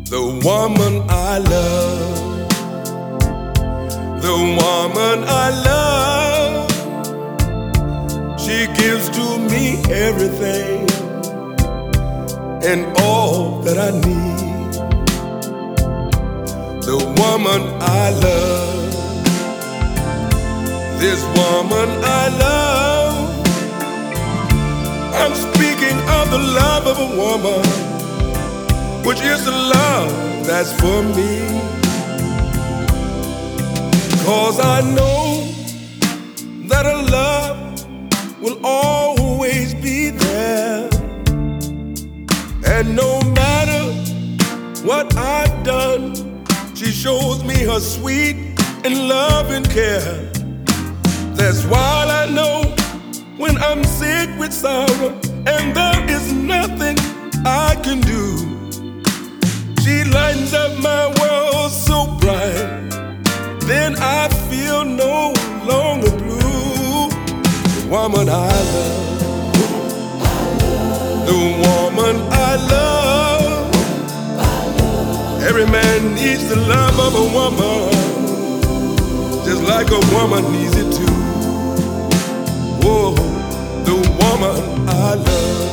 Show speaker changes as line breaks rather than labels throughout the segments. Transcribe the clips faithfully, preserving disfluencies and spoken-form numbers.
The woman I love, the woman I love, she gives to me everything and all that I need. The woman I love, this woman I love, I'm speaking of the love of a woman, which is the love that's for me. 'Cause I know that a love will always be there, and no matter what I've done, she shows me her sweet and loving care. That's why I know when I'm sick with sorrow and there is nothing I can do, she lightens up my world so bright, then I feel no longer blue. The woman I love, the woman I love, every man needs the love of a woman, just like a woman needs it too. Whoa, the woman I love,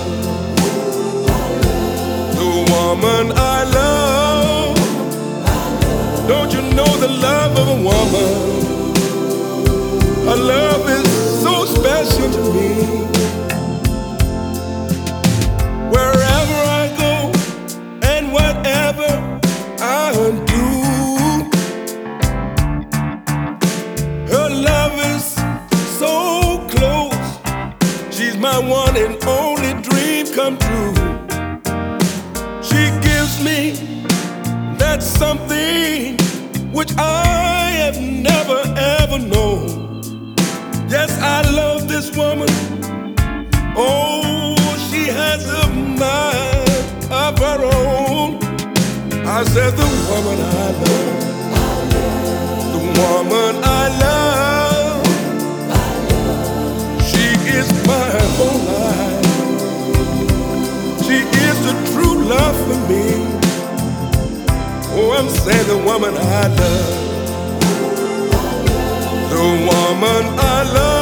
the woman I love. Don't you know the love of a woman? Her love is so special to me. Wherever I go and whatever I do, her love is so close. She's my one and only dream come true. She gives me that something which I have never ever known. Yes, I love this woman. Oh, she has a mind of her own. I said the woman I love, the woman I love, she is my whole life. She is the true love for me. Oh, I'm saying the woman I love, the woman I love.